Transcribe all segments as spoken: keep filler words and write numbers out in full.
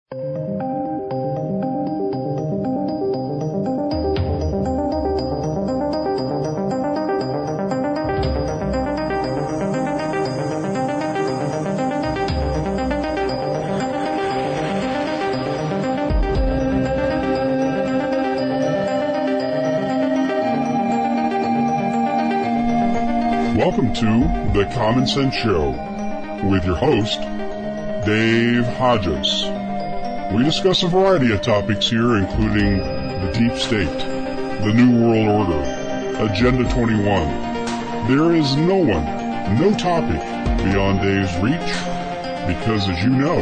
Welcome to The Common Sense Show with your host, Dave Hodges. We discuss a variety of topics here, including the deep state, the New World Order, Agenda twenty-one. There is no one, no topic beyond Dave's reach, because as you know,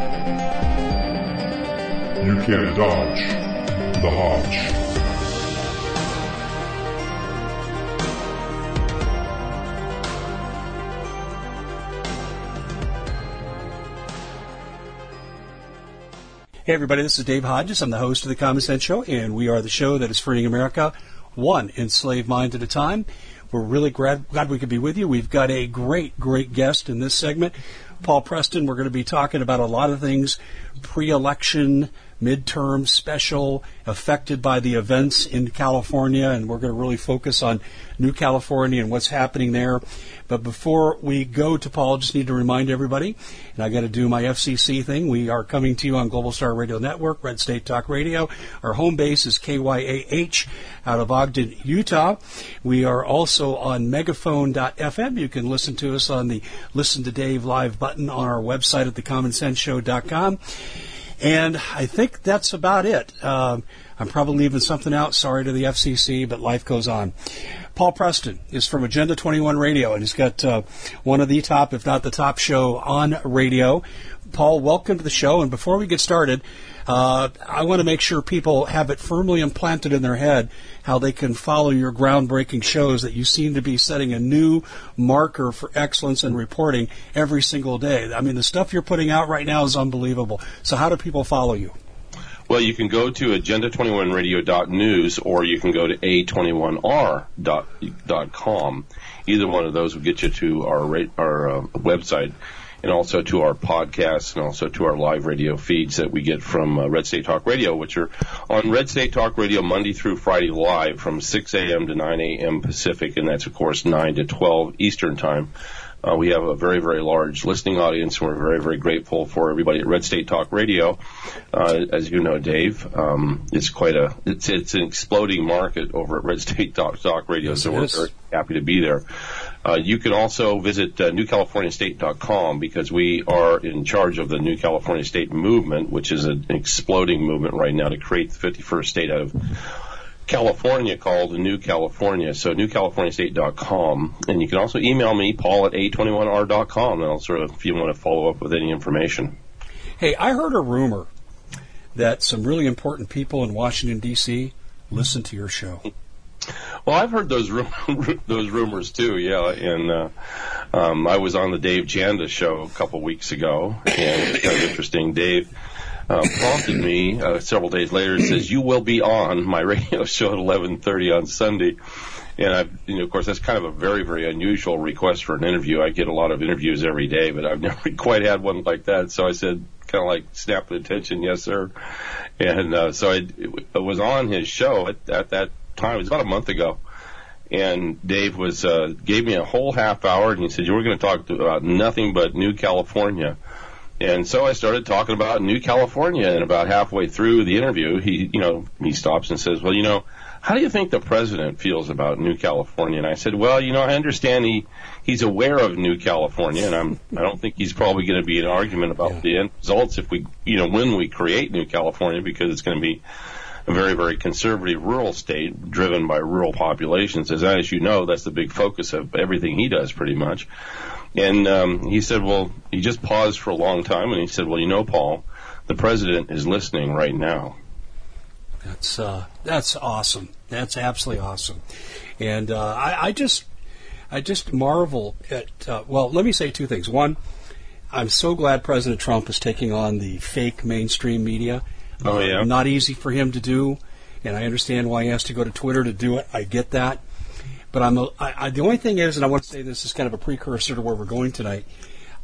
you can't dodge the Hodge. Hey everybody, this is Dave Hodges. I'm the host of The Common Sense Show, and we are the show that is freeing America one enslaved mind at a time. We're really glad, glad we could be with you. We've got a great, great guest in this segment, Paul Preston. We're going to be talking about a lot of things, pre-election, midterm, special, affected by the events in California, and we're going to really focus on New California and what's happening there. But before we go to Paul, I just need to remind everybody, and I got to do my F C C thing. We are coming to you on Global Star Radio Network, Red State Talk Radio. Our home base is K Y A H out of Ogden, Utah. We are also on megaphone dot f m. You can listen to us on the Listen to Dave Live button on our website at the common sense show dot com. And I think that's about it. Um, I'm probably leaving something out. Sorry to the F C C, but life goes on. Paul Preston is from Agenda twenty-one Radio, and he's got uh, one of the top, if not the top show on radio. Paul, welcome to the show. And before we get started, uh, I want to make sure people have it firmly implanted in their head how they can follow your groundbreaking shows, that you seem to be setting a new marker for excellence in reporting every single day. I mean, the stuff you're putting out right now is unbelievable. So how do people follow you? Well, you can go to agenda twenty-one radio dot news, or you can go to a twenty-one r dot com. Either one of those will get you to our our uh, website, and also to our podcasts, and also to our live radio feeds that we get from uh, Red State Talk Radio, which are on Red State Talk Radio Monday through Friday live from six a.m. to nine a.m. Pacific, and that's, of course, nine to twelve Eastern Time. Uh, we have a very, very large listening audience, and we're very, very grateful for everybody at Red State Talk Radio. Uh, as you know, Dave, um, it's quite a, it's, it's an exploding market over at Red State Talk, Talk Radio, yes, so we're very happy to be there. Uh, you can also visit uh, new california state dot com, because we are in charge of the New California State movement, which is an exploding movement right now to create the fifty-first state out of California, called New California. So new california state dot com. And you can also email me, Paul at a twenty-one r dot com, and I'll sort of, if you want to follow up with any information. Hey, I heard a rumor that some really important people in Washington, D C listen to your show. Well, I've heard those rum- those rumors too, yeah. And uh, um, I was on the Dave Janda show a couple weeks ago, and it's kind of interesting. Dave Uh, prompted me uh, several days later and says, "You will be on my radio show at eleven thirty on Sunday." And I've, you know, of course, that's kind of a very, very unusual request for an interview. I get a lot of interviews every day, but I've never quite had one like that. So I said, kind of like snapped at attention, "Yes, sir." And uh, so I, I was on his show at, at that time. It was about a month ago. And Dave was uh, gave me a whole half hour, and he said, "You were going to talk about nothing but New California." And so I started talking about New California, and about halfway through the interview, he, you know, he stops and says, "Well, you know, how do you think the president feels about New California?" And I said, "Well, you know, I understand he, he's aware of New California, and I'm, I don't think he's probably going to be an argument about yeah. the end results if we, you know, when we create New California, because it's going to be a very, very conservative rural state driven by rural populations. As, as you know, that's the big focus of everything he does pretty much." And um, he said, well, he just paused for a long time, and he said, "Well, you know, Paul, the president is listening right now." That's uh, that's awesome. That's absolutely awesome. And uh, I, I just I just marvel at, uh, well, let me say two things. One, I'm so glad President Trump is taking on the fake mainstream media. Oh, yeah. Uh, not easy for him to do, and I understand why he has to go to Twitter to do it. I get that. But I'm a, I, I, the only thing is, and I want to say this is kind of a precursor to where we're going tonight,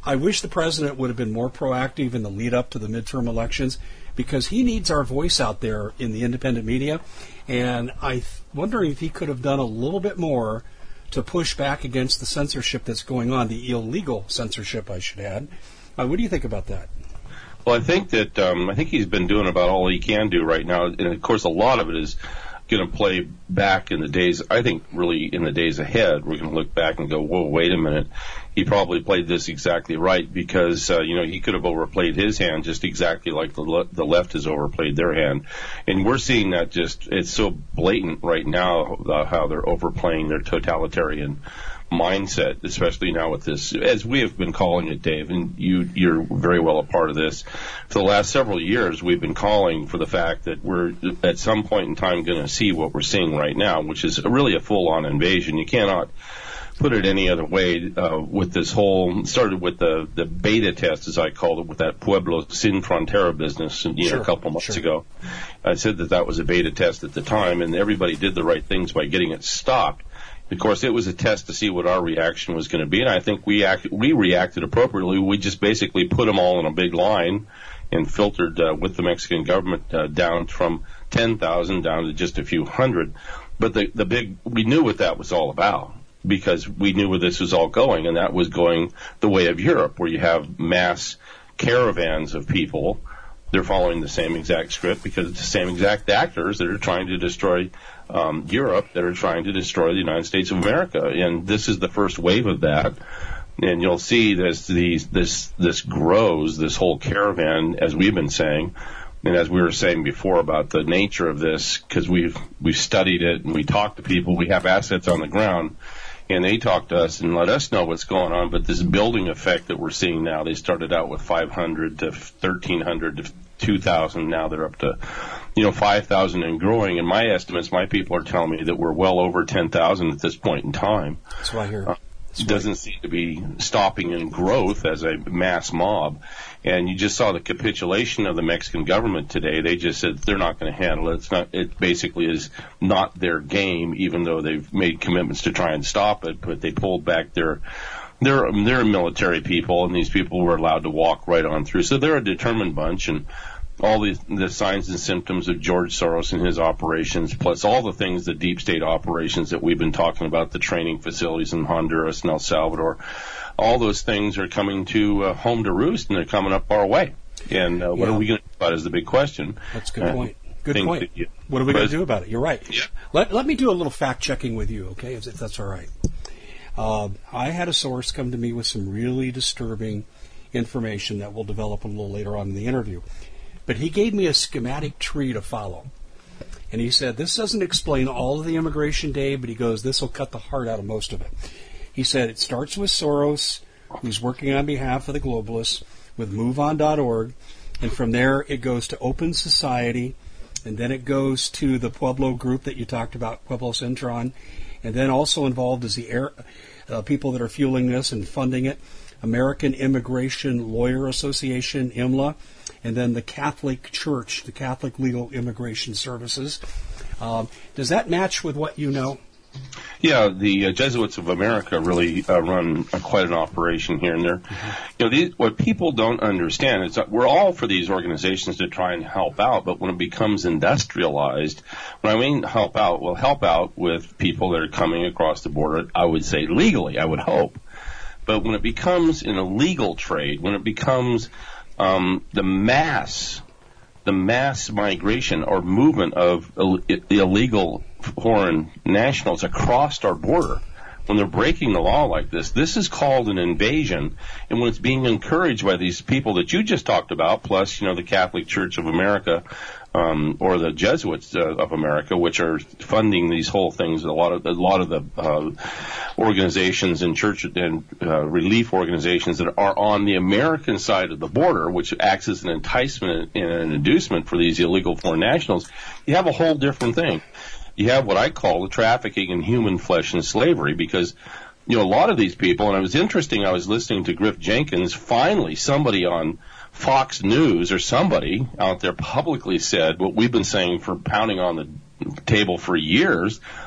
I wish the president would have been more proactive in the lead up to the midterm elections, because he needs our voice out there in the independent media. And I'm wondering if he could have done a little bit more to push back against the censorship that's going on, the illegal censorship, I should add. Uh, what do you think about that? Well, I think that um, I think he's been doing about all he can do right now, and of course, a lot of it is going to play back in the days. I think really in the days ahead, we're going to look back and go, "Whoa, wait a minute! He probably played this exactly right," because uh, you know he could have overplayed his hand just exactly like the le- the left has overplayed their hand, and we're seeing that just it's so blatant right now uh, how they're overplaying their totalitarian mindset, especially now with this, as we have been calling it, Dave, and you, you're very well a part of this. For the last several years, we've been calling for the fact that we're at some point in time going to see what we're seeing right now, which is really a full-on invasion. You cannot put it any other way uh, with this whole, it started with the, the beta test, as I called it, with that Pueblo Sin Frontera business you sure, know, a couple months sure. ago. I said that that was a beta test at the time, and everybody did the right things by getting it stopped. Of course, it was a test to see what our reaction was going to be, and I think we act, we reacted appropriately. We just basically put them all in a big line and filtered uh, with the Mexican government uh, down from ten thousand down to just a few hundred. But the, the big, we knew what that was all about, because we knew where this was all going, and that was going the way of Europe, where you have mass caravans of people. They're following the same exact script because it's the same exact actors that are trying to destroy um, Europe, that are trying to destroy the United States of America. And this is the first wave of that. And you'll see this, these, this, this grows, this whole caravan, as we've been saying, and as we were saying before about the nature of this, because we've, we've studied it and we talk to people, we have assets on the ground, and they talk to us and let us know what's going on. But this building effect that we're seeing now, they started out with five hundred to thirteen hundred to two thousand. Now they're up to, you know, five thousand and growing. And my estimates, my people are telling me that we're well over ten thousand at this point in time. That's what I hear. Uh, It doesn't seem to be stopping in growth as a mass mob. And you just saw the capitulation of the Mexican government today. They just said they're not going to handle it. It's not, it basically is not their game, even though they've made commitments to try and stop it. But they pulled back their, they're, they're military people, and these people were allowed to walk right on through. So they're a determined bunch, and all the, the signs and symptoms of George Soros and his operations, plus all the things, the deep state operations that we've been talking about, the training facilities in Honduras and El Salvador, all those things are coming to uh, home to roost, and they're coming up our way. And uh, what yeah. are we going to do about it is the big question. That's a good uh, point. Good point. You, what are we going to do about it? You're right. Yeah. Let, let me do a little fact-checking with you, okay, if that's all right. Uh, I had a source come to me with some really disturbing information that we'll develop a little later on in the interview. But he gave me a schematic tree to follow. And he said, this doesn't explain all of the immigration, Dave, but he goes, this will cut the heart out of most of it. He said it starts with Soros, who's working on behalf of the globalists, with move on dot org, and from there it goes to Open Society, and then it goes to the Pueblo group that you talked about, Pueblo Centron, and then also involved is the air, uh, people that are fueling this and funding it, American Immigration Lawyer Association, I M L A, and then the Catholic Church, the Catholic Legal Immigration Services. Um, does that match with what you know? Yeah, the uh, Jesuits of America really uh, run uh, quite an operation here and there. Mm-hmm. You know, these, what people don't understand is that we're all for these organizations to try and help out, but when it becomes industrialized, when I mean help out, we'll help out with people that are coming across the border, I would say legally, I would hope. But when it becomes an illegal trade, when it becomes um, the mass, the mass migration or movement of Ill- illegal foreign nationals across our border, when they're breaking the law like this, this is called an invasion. And when it's being encouraged by these people that you just talked about, plus, you know, the Catholic Church of America, um, or the Jesuits uh, of America, which are funding these whole things, a lot of a lot of the uh, organizations and church and uh, relief organizations that are on the American side of the border, which acts as an enticement and an inducement for these illegal foreign nationals, you have a whole different thing. You have what I call the trafficking in human flesh and slavery, because, you know, a lot of these people, and it was interesting, I was listening to Griff Jenkins, finally somebody on Fox News or somebody out there publicly said what we've been saying for pounding on the table for years.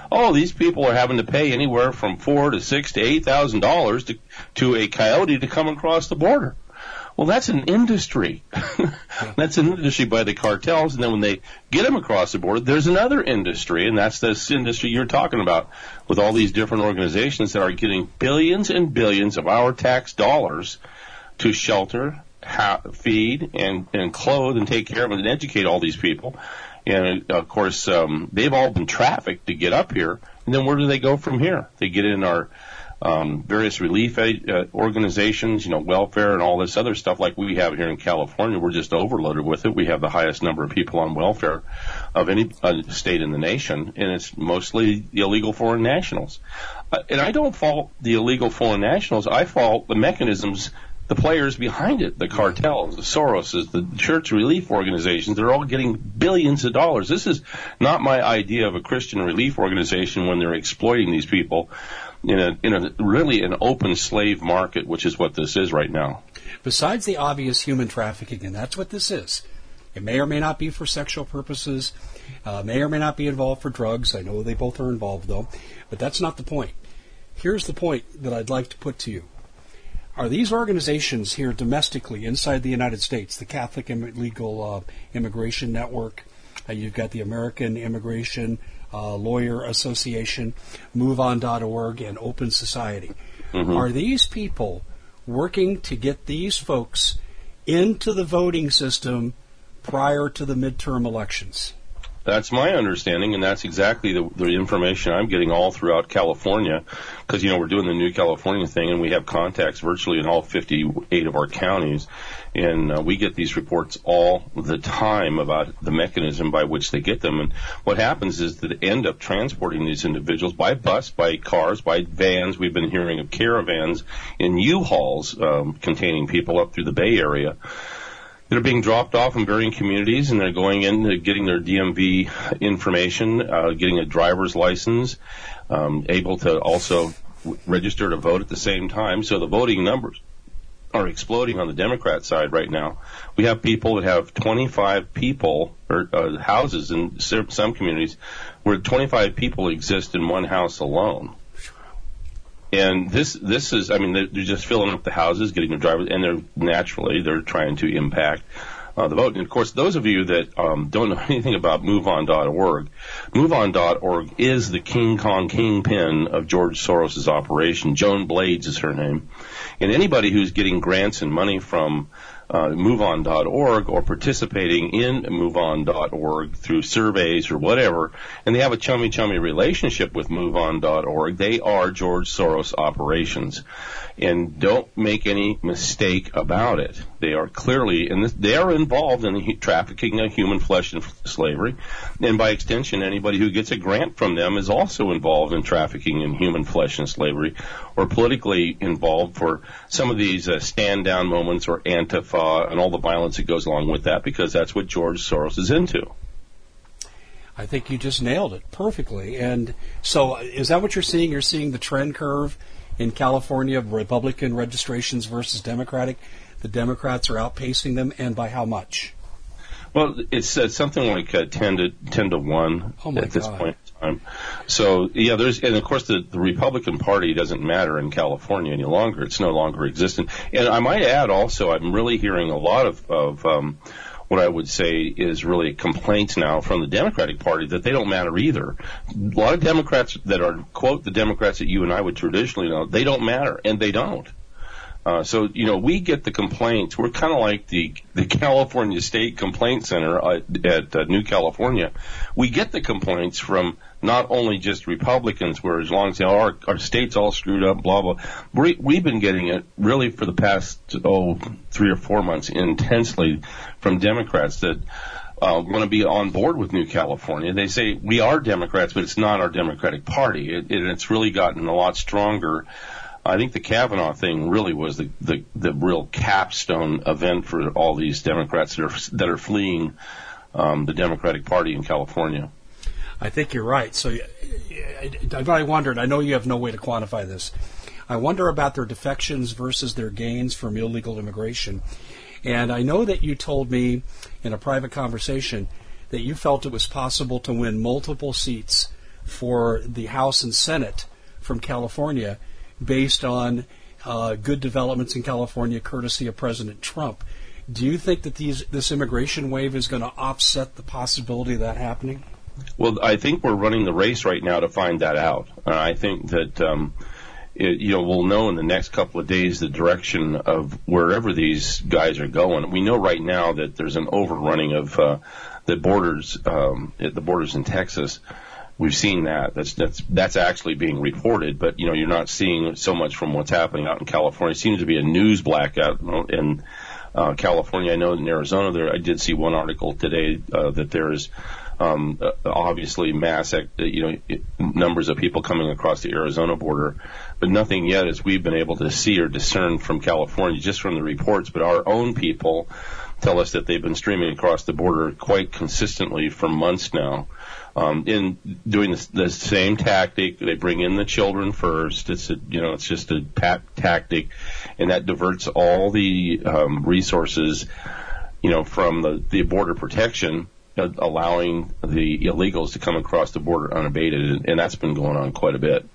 oh, these people are having to pay anywhere from four to six to eight thousand dollars to to a coyote to come across the border. Well, that's an industry. That's an industry by the cartels, and then when they get them across the border, there's another industry, and that's this industry you're talking about, with all these different organizations that are getting billions and billions of our tax dollars to shelter, ha- feed, and, and clothe, and take care of and educate all these people. And, of course, um, they've all been trafficked to get up here, and then where do they go from here? They get in our Um, various relief aid, uh, organizations, you know, welfare and all this other stuff like we have here in California. We're just overloaded with it. We have the highest number of people on welfare of any uh, state in the nation, and it's mostly the illegal foreign nationals. Uh, and I don't fault the illegal foreign nationals. I fault the mechanisms, the players behind it, the cartels, the Soroses, the church relief organizations. They're all getting billions of dollars. This is not my idea of a Christian relief organization when they're exploiting these people in a in a really an open slave market, which is what this is right now. Besides the obvious human trafficking, and that's what this is. It may or may not be for sexual purposes, uh, may or may not be involved for drugs. I know they both are involved, though, but that's not the point. Here's the point that I'd like to put to you. Are these organizations here domestically inside the United States, the Catholic Legal uh, Immigration Network, uh, you've got the American Immigration uh, Lawyer Association, move on dot org, and Open Society. Mm-hmm. Are these people working to get these folks into the voting system prior to the midterm elections? That's my understanding, and that's exactly the, the information I'm getting all throughout California, because, you know, we're doing the New California thing, and we have contacts virtually in all fifty-eight of our counties, and uh, we get these reports all the time about the mechanism by which they get them. And what happens is that they end up transporting these individuals by bus, by cars, by vans. We've been hearing of caravans in U-Hauls um, containing people up through the Bay Area. They're being dropped off in varying communities, and they're going in, they're getting their D M V information, uh, getting a driver's license, um, able to also register to vote at the same time. So the voting numbers are exploding on the Democrat side right now. We have people that have twenty-five people, or uh, houses in some communities, where twenty-five people exist in one house alone. And this, this is, I mean, they're just filling up the houses, getting their drivers, and they're naturally, they're trying to impact uh, the vote. And of course, those of you that um, don't know anything about move on dot org, move on dot org is the King Kong kingpin of George Soros' operation. Joan Blades is her name. And anybody who's getting grants and money from Uh, move on dot org or participating in move on dot org through surveys or whatever, and they have a chummy-chummy relationship with move on dot org, they are George Soros operations. And don't make any mistake about it. They are clearly, and they are involved in the trafficking of human flesh and slavery, and by extension, anybody who gets a grant from them is also involved in trafficking in human flesh and slavery, or politically involved for some of these uh, stand-down moments or Antifa and all the violence that goes along with that, because that's what George Soros is into. I think you just nailed it perfectly. And so is that what you're seeing? You're seeing the trend curve in California of Republican registrations versus Democratic. The Democrats are outpacing them, and by how much? Well, it's uh, something like uh, ten to ten to one oh my at this God. point in time. So yeah, there's, and of course the, the Republican Party doesn't matter in California any longer. It's no longer existent. And I might add also, I'm really hearing a lot of, of um, what I would say is really complaints now from the Democratic Party that they don't matter either. A lot of Democrats that are, quote, the Democrats that you and I would traditionally know, they don't matter, and they don't. Uh, so, you know, we get the complaints. We're kind of like the, the California State Complaint Center at, at uh, New California. We get the complaints from not only just Republicans, where as long as you know, our, our state's all screwed up, blah, blah. We, we've been getting it really for the past, oh, three or four months intensely from Democrats that uh, want to be on board with New California. They say we are Democrats, but it's not our Democratic Party. It, it, it's really gotten a lot stronger. I think the Kavanaugh thing really was the, the, the real capstone event for all these Democrats that are, that are fleeing um, the Democratic Party in California. I think you're right. So I wondered, I know you have no way to quantify this. I wonder about their defections versus their gains from illegal immigration. And I know that you told me in a private conversation that you felt it was possible to win multiple seats for the House and Senate from California based on uh, good developments in California courtesy of President Trump. Do you think that these this immigration wave is going to offset the possibility of that happening? Well, I think we're running the race right now to find that out. Uh, I think that um, it, you know we'll know in the next couple of days the direction of wherever these guys are going. We know right now that there's an overrunning of uh, the borders, um, at the borders in Texas. We've seen that. That's that's that's actually being reported, but you know you're not seeing so much from what's happening out in California. It seems to be a news blackout in uh, California. I know in Arizona there. I did see one article today uh, that there's um, obviously mass, you know, numbers of people coming across the Arizona border, but nothing yet as we've been able to see or discern from California, just from the reports. But our own people tell us that they've been streaming across the border quite consistently for months now. Um, in doing the, the same tactic, they bring in the children first. It's a, you know, it's just a pat tactic, and that diverts all the um, resources, you know, from the, the border protection, uh, allowing the illegals to come across the border unabated, and, and that's been going on quite a bit.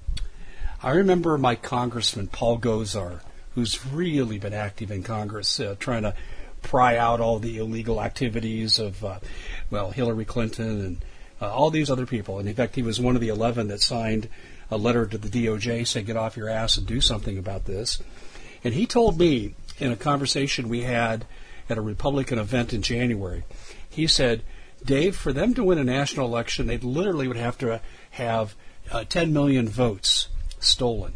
I remember my congressman Paul Gosar, who's really been active in Congress, uh, trying to pry out all the illegal activities of, uh, well, Hillary Clinton and Uh, all these other people. And in fact, he was one of the eleven that signed a letter to the D O J saying, get off your ass and do something about this. And he told me in a conversation we had at a Republican event in January, he said, Dave, for them to win a national election, they literally would have to have uh, ten million votes stolen.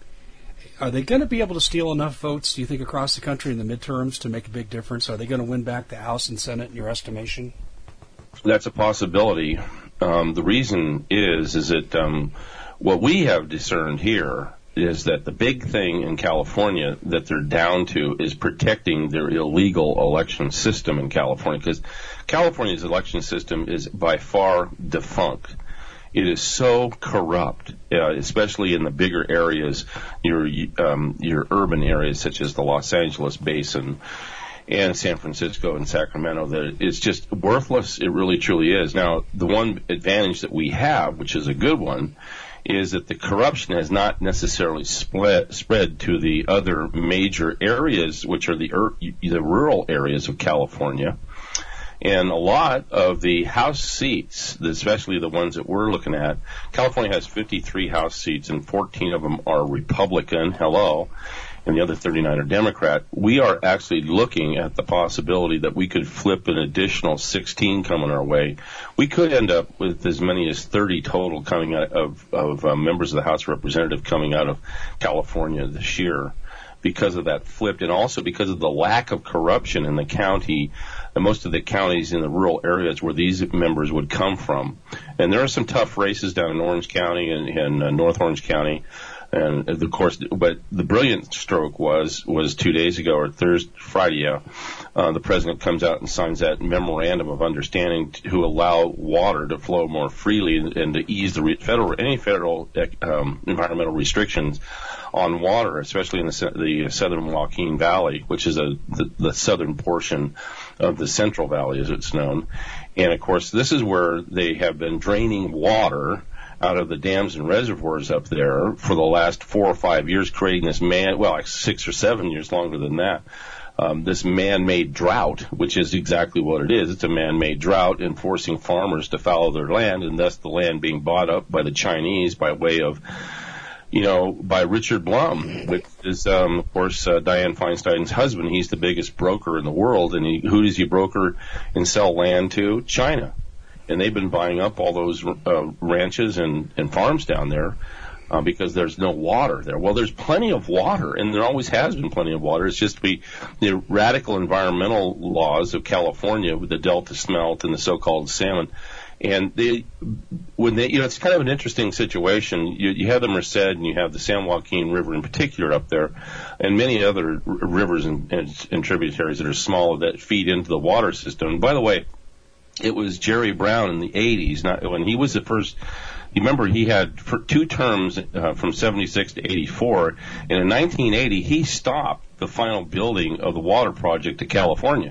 Are they going to be able to steal enough votes, do you think, across the country in the midterms to make a big difference? Are they going to win back the House and Senate in your estimation? That's a possibility. Um, the reason is, is that um, what we have discerned here is that the big thing in California that they're down to is protecting their illegal election system in California, because California's election system is by far defunct. It is so corrupt, uh, especially in the bigger areas, your um, your urban areas such as the Los Angeles basin and San Francisco and Sacramento, that it's just worthless. It really, truly is. Now, the one advantage that we have, which is a good one, is that the corruption has not necessarily split, spread to the other major areas, which are the, the rural areas of California. And a lot of the House seats, especially the ones that we're looking at, California has fifty-three House seats, and fourteen of them are Republican. Hello. And the other thirty-nine are Democrat. We are actually looking at the possibility that we could flip an additional sixteen coming our way. We could end up with as many as thirty total coming out of, of uh, members of the House of Representatives coming out of California this year because of that flipped, and also because of the lack of corruption in the county, and most of the counties in the rural areas where these members would come from. And there are some tough races down in Orange County and, and uh, North Orange County. And of course, but the brilliant stroke was was two days ago or Thursday, Friday. Yeah, uh, the president comes out and signs that memorandum of understanding to allow water to flow more freely and, and to ease the re- federal any federal um, environmental restrictions on water, especially in the, the southern Joaquin Valley, which is a the, the southern portion of the Central Valley, as it's known. And of course, this is where they have been draining water out of the dams and reservoirs up there for the last four or five years, creating this man, well, like six or seven years longer than that, um, this man-made drought, which is exactly what it is. It's a man-made drought and forcing farmers to fallow their land, and thus the land being bought up by the Chinese by way of, you know, by Richard Blum, which is, um, of course, uh, Dianne Feinstein's husband. He's the biggest broker in the world, and he, who does he broker and sell land to? China. And they've been buying up all those uh, ranches and, and farms down there uh, because there's no water there. Well, there's plenty of water, and there always has been plenty of water. It's just we, the radical environmental laws of California with the Delta smelt and the so-called salmon. And they, when they, you know, it's kind of an interesting situation. You, you have the Merced and you have the San Joaquin River in particular up there, and many other r- rivers and, and, and tributaries that are small that feed into the water system. And by the way, it was Jerry Brown in the eighties, not when he was the first. You remember he had for two terms uh, from seventy-six to eighty-four, and in nineteen eighty he stopped the final building of the water project to California.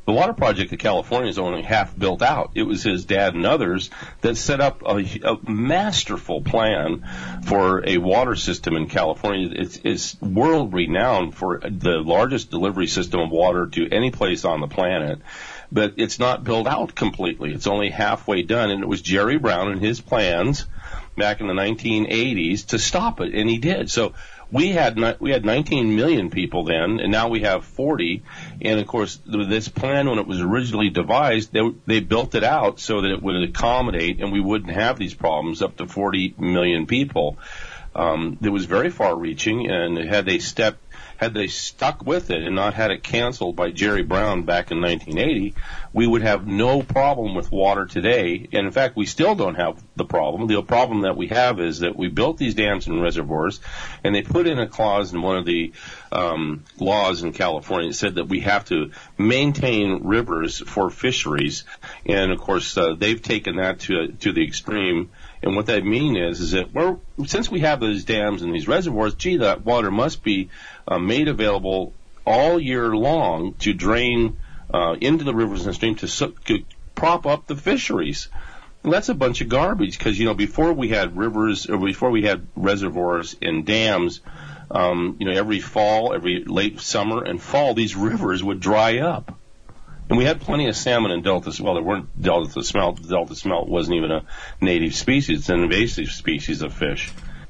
The water project of California is only half built out. It was his dad and others that set up a, a masterful plan for a water system in California. It's, it's world renowned for the largest delivery system of water to any place on the planet. But it's not built out completely. It's only halfway done, and it was Jerry Brown and his plans back in the nineteen eighties to stop it, and he did. So we had we had nineteen million people then, and now we have forty. And of course, this plan, when it was originally devised, they, they built it out so that it would accommodate, and we wouldn't have these problems up to forty million people. Um, it was very far-reaching, and had they stepped, had they stuck with it and not had it canceled by Jerry Brown back in nineteen eighty, we would have no problem with water today. And in fact, we still don't have the problem. The problem that we have is that we built these dams and reservoirs, and they put in a clause in one of the um, laws in California that said that we have to maintain rivers for fisheries. And of course, uh, they've taken that to to the extreme. And what that means is, is that we're, since we have these dams and these reservoirs, gee, that water must be uh, made available all year long to drain uh, into the rivers and streams to, su- to prop up the fisheries. And that's a bunch of garbage because, you know, before we had rivers or before we had reservoirs and dams, um, you know, every fall, every late summer and fall, these rivers would dry up. And we had plenty of salmon in Delta. Well, there weren't Delta smelt. Delta smelt wasn't even a native species; it's an invasive species of fish.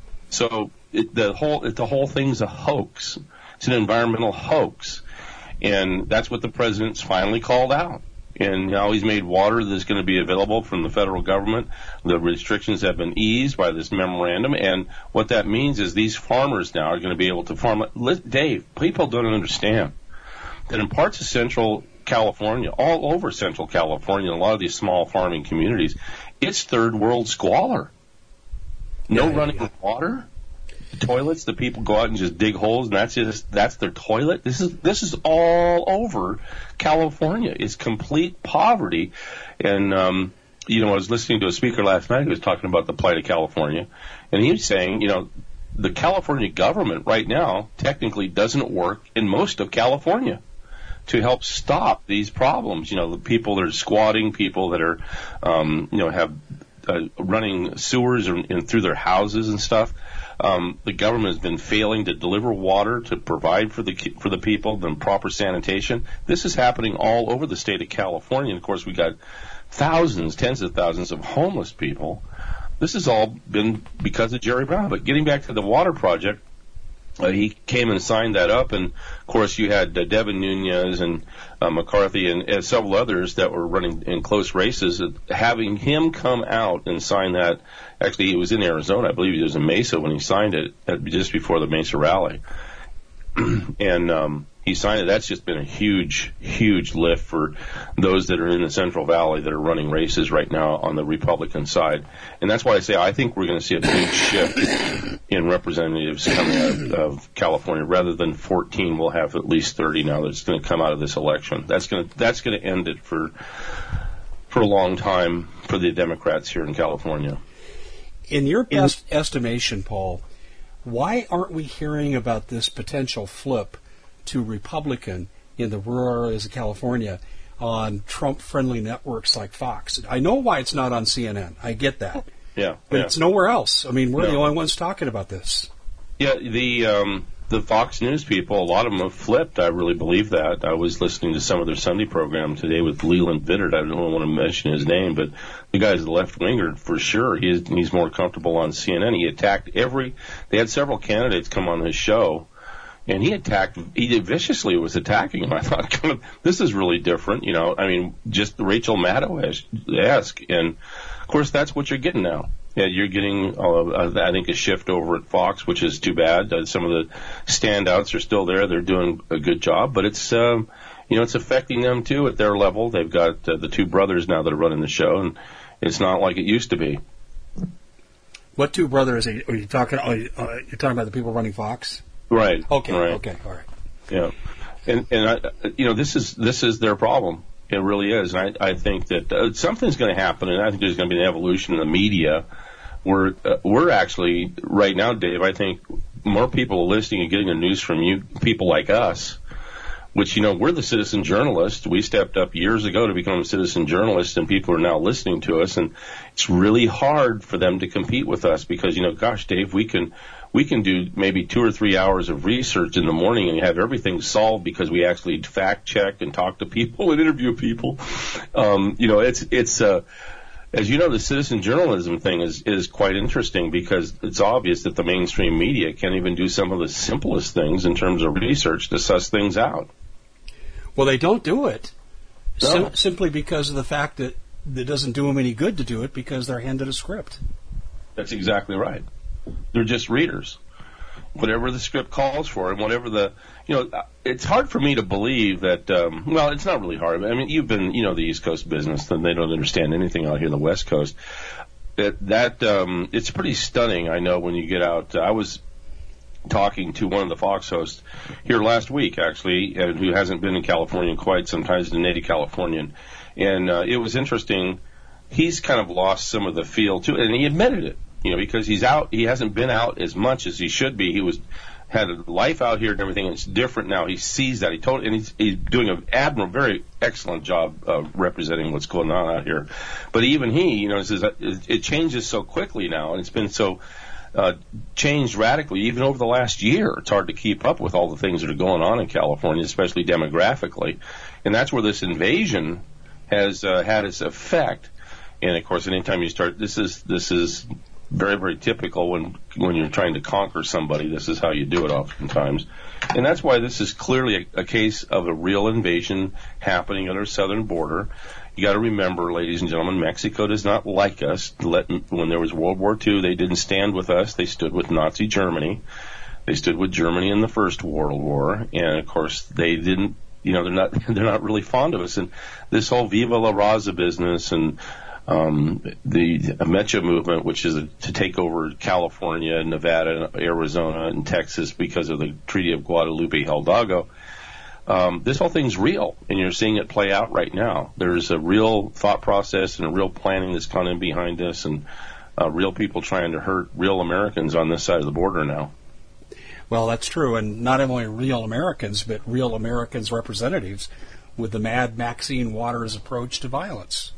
So it, the whole it, the whole thing's a hoax. It's an environmental hoax, and that's what the president's finally called out. And now he's made water that's going to be available from the federal government. The restrictions have been eased by this memorandum, and what that means is these farmers now are going to be able to farm. Dave, people don't understand that in parts of Central California, all over Central California, a lot of these small farming communities, it's third world squalor. No yeah, running yeah. water, the toilets. The people go out and just dig holes, and that's just that's their toilet. This is this is all over California. It's complete poverty. And um, you know, I was listening to a speaker last night who was talking about the plight of California, and he was saying, you know, the California government right now technically doesn't work in most of California to help stop these problems. You know, the people that are squatting, people that are, um, you know, have uh, running sewers and, and through their houses and stuff. Um, the government has been failing to deliver water to provide for the for the people, then proper sanitation. This is happening all over the state of California. And of course, we got thousands, tens of thousands of homeless people. This has all been because of Jerry Brown. But getting back to the water project, Uh, he came and signed that up, and of course you had uh, Devin Nunes and uh, McCarthy and, and several others that were running in close races. Uh, having him come out and sign that, actually he was in Arizona, I believe he was in Mesa when he signed it, at, just before the Mesa rally, and um, he signed it. That's just been a huge, huge lift for those that are in the Central Valley that are running races right now on the Republican side. And that's why I say I think we're going to see a big shift in representatives coming out of, of California. Rather than fourteen, we'll have at least thirty now that's going to come out of this election. That's going to that's going to end it for for a long time for the Democrats here in California. In your best in, estimation, Paul, why aren't we hearing about this potential flip to Republican in the rural areas of California on Trump-friendly networks like Fox? I know why it's not on C N N. I get that. Yeah, but yeah. it's nowhere else. I mean, we're no. the only ones talking about this. Yeah, the um, the Fox News people, a lot of them have flipped. I really believe that. I was listening to some of their Sunday program today with Leland Vittert. I don't want to mention his name, but the guy's a left-winger for sure. He is, he's more comfortable on C N N. He attacked every – they had several candidates come on his show, and he attacked – he viciously was attacking him. I thought, God, this is really different. You know, I mean, just Rachel Maddow-esque. And, of course, that's what you're getting now. Yeah, you're getting, uh, I think, a shift over at Fox, which is too bad. Uh, some of the standouts are still there. They're doing a good job, but it's, um, you know, it's affecting them too at their level. They've got uh, the two brothers now that are running the show, and it's not like it used to be. What two brothers are you, are you talking? Are you, uh, you're talking about the people running Fox, right? Okay, right. okay, all right. Yeah, and and I, you know, this is this is their problem. It really is. And I, I think that uh, something's going to happen, and I think there's going to be an evolution in the media. We're uh, we're actually right now, Dave. I think more people are listening and getting the news from you, people like us. which, you know, we're the citizen journalists. We stepped up years ago to become a citizen journalist, and people are now listening to us, and it's really hard for them to compete with us because, you know, gosh, Dave, we can we can do maybe two or three hours of research in the morning and have everything solved because we actually fact check and talk to people and interview people. Um, you know, it's it's uh, as you know, the citizen journalism thing is is quite interesting because it's obvious that the mainstream media can't even do some of the simplest things in terms of research to suss things out. Well, they don't do it no. sim- simply because of the fact that it doesn't do them any good to do it because they're handed a script. That's exactly right. They're just readers. Whatever the script calls for and whatever the, you know, it's hard for me to believe that, um, well, it's not really hard. I mean, you've been, you know, the East Coast business, and they don't understand anything out here in the West Coast. That, that um, it's pretty stunning, I know, when you get out. I was talking to one of the Fox hosts here last week, actually, and who hasn't been in California in quite some time. He's a native Californian. And uh, it was interesting. He's kind of lost some of the feel, too, and he admitted it, you know, because he's out. He hasn't been out as much as he should be. He was had a life out here and everything, and it's different now. He sees that. He told, and he's, he's doing an admirable, very excellent job of representing what's going on out here. But even he, you know, says it changes so quickly now, and it's been so Uh, changed radically, even over the last year. It's hard to keep up with all the things that are going on in California, especially demographically. And that's where this invasion has uh, had its effect. And, of course, anytime you start, this is this is very, very typical when when you're trying to conquer somebody. This is how you do it oftentimes. And that's why this is clearly a, a case of a real invasion happening on our southern border. You got to remember, ladies and gentlemen, Mexico does not like us. Let, when there was World War Two, they didn't stand with us. They stood with Nazi Germany. They stood with Germany in the First World War, and of course, they didn't. You know, they're not they're not really fond of us. And this whole Viva la Raza business and um, the Mecha movement, which is a, to take over California, Nevada, Arizona, and Texas because of the Treaty of Guadalupe Hidalgo. Um, this whole thing's real, and you're seeing it play out right now. There's a real thought process and a real planning that's gone in behind this, and uh, real people trying to hurt real Americans on this side of the border now. Well, that's true, and not only real Americans, but real Americans' representatives with the mad Maxine Waters approach to violence.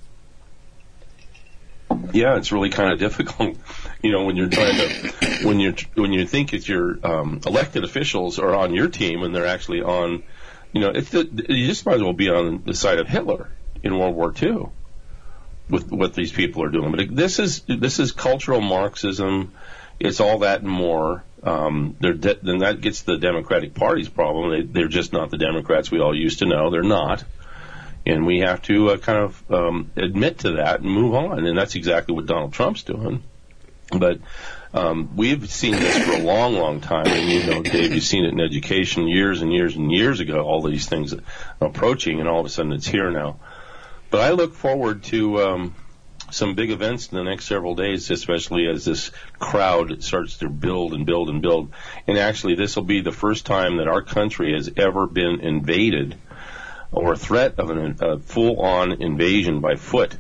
Yeah, it's really kind of difficult, you know, when you're trying to, when you when you think that your um, elected officials are on your team and they're actually on. You know, it's the, you just might as well be on the side of Hitler in World War Two with what these people are doing. But this is this is cultural Marxism. It's all that and more. Um, they're de- then that gets the Democratic Party's problem. They, they're just not the Democrats we all used to know. They're not. And we have to uh, kind of um, admit to that and move on. And that's exactly what Donald Trump's doing. But um, we've seen this for a long, long time. And, you know, Dave, you've seen it in education years and years and years ago, all these things approaching, and all of a sudden it's here now. But I look forward to um, some big events in the next several days, especially as this crowd starts to build and build and build. And actually, this will be the first time that our country has ever been invaded or a threat of an, a full-on invasion by foot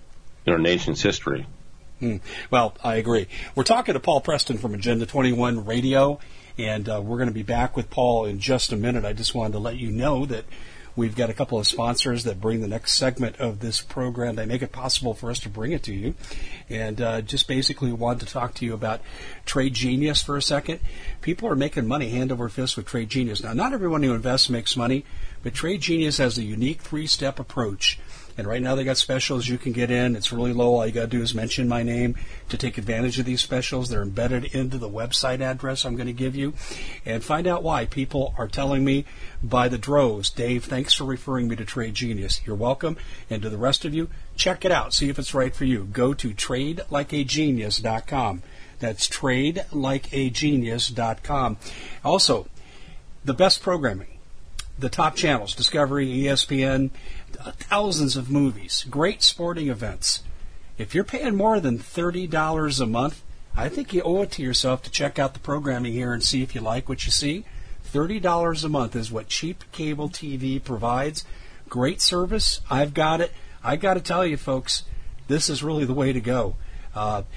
in our nation's history. Hmm. Well, I agree. We're talking to Paul Preston from Agenda twenty-one Radio, and uh, we're going to be back with Paul in just a minute. I just wanted to let you know that we've got a couple of sponsors that bring the next segment of this program. They make it possible for us to bring it to you. And uh, just basically wanted to talk to you about Trade Genius for a second. People are making money hand over fist with Trade Genius. Now, not everyone who invests makes money, but Trade Genius has a unique three-step approach. And right now they got specials you can get in. It's really low. All you got to do is mention my name to take advantage of these specials. They're embedded into the website address I'm going to give you. And find out why. People are telling me by the droves, Dave, thanks for referring me to Trade Genius. You're welcome. And to the rest of you, check it out. See if it's right for you. Go to trade like a genius dot com. That's trade like a genius dot com. Also, the best programming. The top channels, Discovery, E S P N, thousands of movies, great sporting events. If you're paying more than thirty dollars a month, I think you owe it to yourself to check out the programming here and see if you like what you see. thirty dollars a month is what cheap cable T V provides. Great service. I've got it. I got to tell you, folks, this is really the way to go. Uh,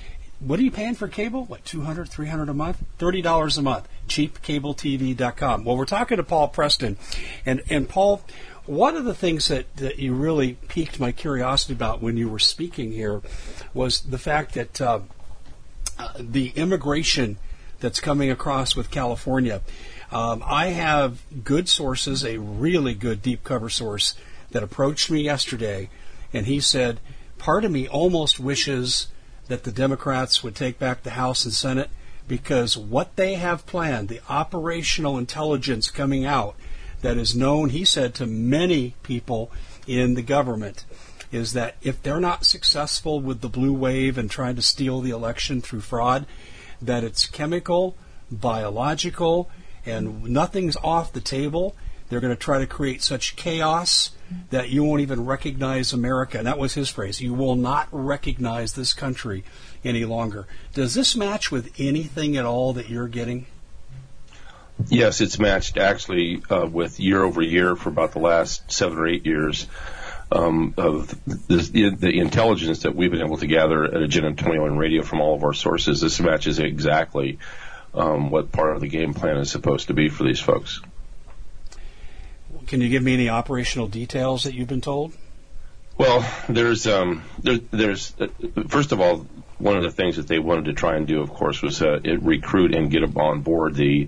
what are you paying for cable? What, two hundred dollars, three hundred dollars a month? thirty dollars a month. cheap cable T V dot com. Well, we're talking to Paul Preston. And, and Paul, one of the things that, that you really piqued my curiosity about when you were speaking here was the fact that uh, uh, the immigration that's coming across with California. Um, I have good sources, a really good deep cover source that approached me yesterday, and he said, part of me almost wishes that the Democrats would take back the House and Senate, because what they have planned, the operational intelligence coming out that is known, he said, to many people in the government, is that if they're not successful with the blue wave and trying to steal the election through fraud, that it's chemical, biological, and nothing's off the table. They're going to try to create such chaos that you won't even recognize America. And that was his phrase. You will not recognize this country any longer. Does this match with anything at all that you're getting? Yes, it's matched actually uh, with year over year for about the last seven or eight years um, of the, the intelligence that we've been able to gather at Agenda twenty-one Radio from all of our sources. This matches exactly um, what part of the game plan is supposed to be for these folks. Can you give me any operational details that you've been told? Well, there's, um, there, there's uh, first of all, one of the things that they wanted to try and do, of course, was uh, recruit and get on board the,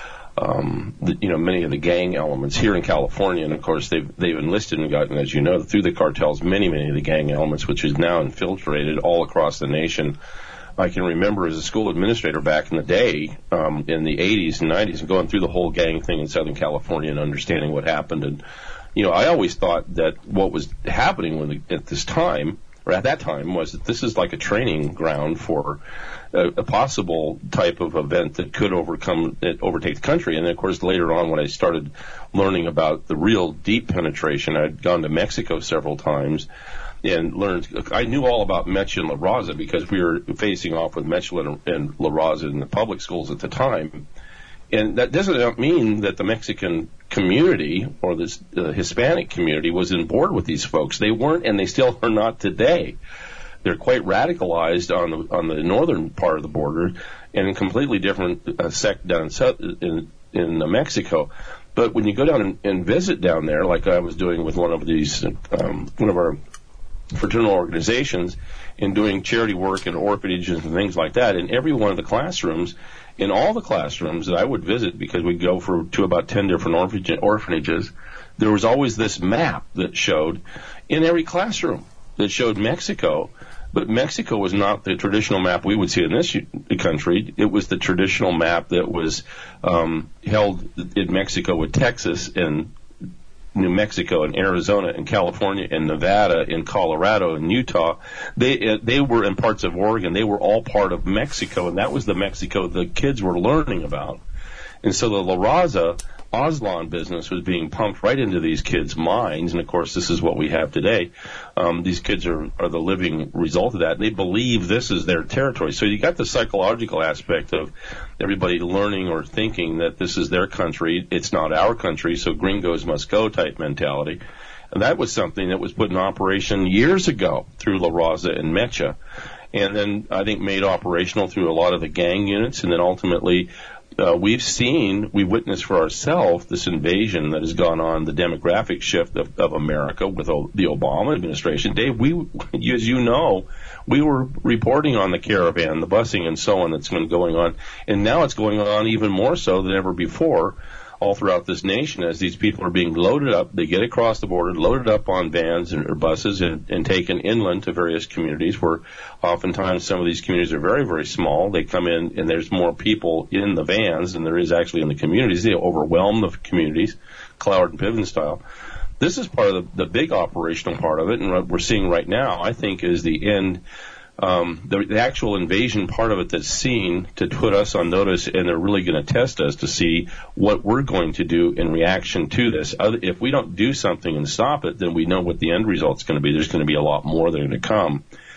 um, the, you know, many of the gang elements here in California. And of course, they've they've enlisted and gotten, as you know, through the cartels, many many of the gang elements, which is now infiltrated all across the nation. I can remember as a school administrator back in the day, um, in the eighties and nineties, and going through the whole gang thing in Southern California and understanding what happened. And, you know, I always thought that what was happening when the, at this time, or at that time, was that this is like a training ground for a, a possible type of event that could overcome, overtake the country. And then, of course, later on when I started learning about the real deep penetration, I'd gone to Mexico several times and learned, I knew all about Mecha and La Raza because we were facing off with Mecha and La Raza in the public schools at the time. And that doesn't mean that the Mexican community or the uh, Hispanic community was on board with these folks. They weren't, and they still are not today. They're quite radicalized on the on the northern part of the border and in completely different uh, sect down in, in, in uh, Mexico. But when you go down and, and visit down there, like I was doing with one of these, um, one of our fraternal organizations, in doing charity work in orphanages and things like that, in every one of the classrooms, in all the classrooms that I would visit, because we'd go for to about ten different orphanage, orphanages, there was always this map that showed in every classroom that showed Mexico. But Mexico was not the traditional map we would see in this country. It was the traditional map that was um, held in Mexico with Texas and New Mexico and Arizona and California and Nevada and Colorado and Utah. They they were in parts of Oregon. They were all part of Mexico, and that was the Mexico the kids were learning about. And so the La Raza Aslan business was being pumped right into these kids' minds, and of course this is what we have today. Um, these kids are, are the living result of that. They believe this is their territory. So you got the psychological aspect of everybody learning or thinking that this is their country, it's not our country, so gringos must go type mentality. And that was something that was put in operation years ago through La Raza and Mecha, and then I think made operational through a lot of the gang units, and then ultimately Uh, we've seen, we witnessed for ourselves this invasion that has gone on, the demographic shift of, of America with o- the Obama administration. Dave, we, as you know, we were reporting on the caravan, the busing and so on that's been going on, and now it's going on even more so than ever before all throughout this nation as these people are being loaded up. They get across the border, loaded up on vans and, or buses and, and taken inland to various communities where oftentimes some of these communities are very, very small. They come in and there's more people in the vans than there is actually in the communities. They overwhelm the communities, Cloward and Piven style. This is part of the, the big operational part of it, and what we're seeing right now, I think, is the end. Um, the, the actual invasion part of it that's seen to put us on notice, and they're really going to test us to see what we're going to do in reaction to this. Other, if we don't do something and stop it, then we know what the end result's going to be. There's going to be a lot more that are going to come.